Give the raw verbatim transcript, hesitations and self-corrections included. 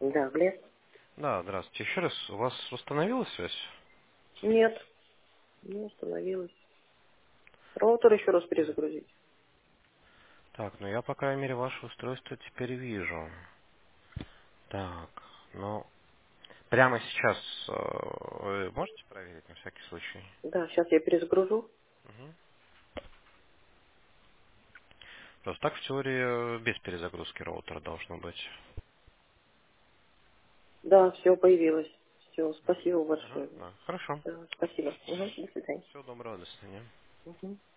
Да, Глеб? Да, здравствуйте. Еще раз, у вас восстановилась связь? Нет, не остановилась. Роутер еще раз перезагрузить. Так, ну я, по крайней мере, ваше устройство теперь вижу. Так, ну, прямо сейчас э, вы можете проверить на всякий случай? Да, сейчас я перезагружу. Угу. Просто так в теории э, без перезагрузки роутера должно быть. Да, все, появилось. Все, спасибо Ага, большое. да, хорошо. Да, спасибо. Угу, до свидания. Всего доброго, до свидания. Угу.